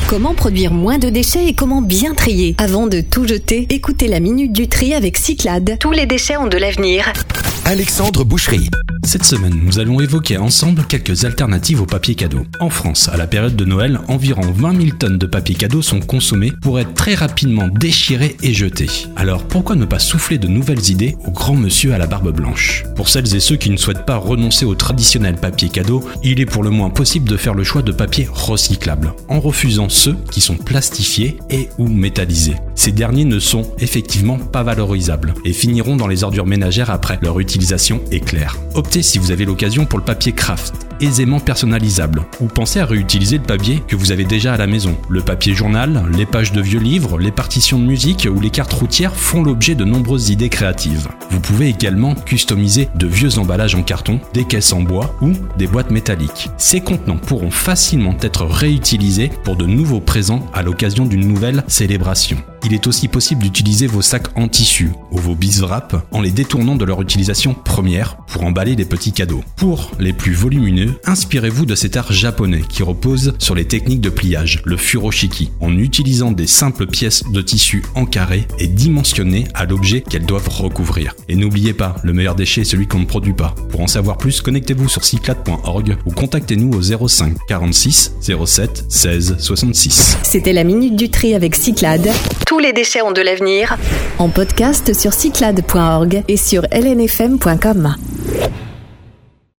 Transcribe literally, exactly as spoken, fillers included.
Comment produire moins de déchets et comment bien trier? Avant de tout jeter, écoutez la Minute du Tri avec Cyclades. Tous les déchets ont de l'avenir. Alexandre Boucherie. Cette semaine, nous allons évoquer ensemble quelques alternatives au papier cadeau. En France, à la période de Noël, environ vingt mille tonnes de papier cadeau sont consommées pour être très rapidement déchirées et jetées. Alors pourquoi ne pas souffler de nouvelles idées au grand monsieur à la barbe blanche? Pour celles et ceux qui ne souhaitent pas renoncer au traditionnel papier cadeau, il est pour le moins possible de faire le choix de papier recyclable, en refusant ceux qui sont plastifiés et ou métallisés. Ces derniers ne sont effectivement pas valorisables et finiront dans les ordures ménagères après leur utilisation éclair. Optez si vous avez l'occasion pour le papier craft, aisément personnalisable, ou pensez à réutiliser le papier que vous avez déjà à la maison. Le papier journal, les pages de vieux livres, les partitions de musique ou les cartes routières font l'objet de nombreuses idées créatives. Vous pouvez également customiser de vieux emballages en carton, des caisses en bois ou des boîtes métalliques. Ces contenants pourront facilement être réutilisés pour de nouveaux présents à l'occasion d'une nouvelle célébration. Il est aussi possible d'utiliser vos sacs en tissu ou vos bis-wrap en les détournant de leur utilisation première pour emballer des petits cadeaux. Pour les plus volumineux, inspirez-vous de cet art japonais qui repose sur les techniques de pliage, le furoshiki, en utilisant des simples pièces de tissu en carré et dimensionnées à l'objet qu'elles doivent recouvrir. Et n'oubliez pas, le meilleur déchet est celui qu'on ne produit pas. Pour en savoir plus, connectez-vous sur cyclades point org ou contactez-nous au zéro cinq quarante-six zéro sept seize soixante-six. C'était la Minute du Tri avec Cyclades. Tous les déchets ont de l'avenir. En podcast sur cyclades point org et sur l n f m point com.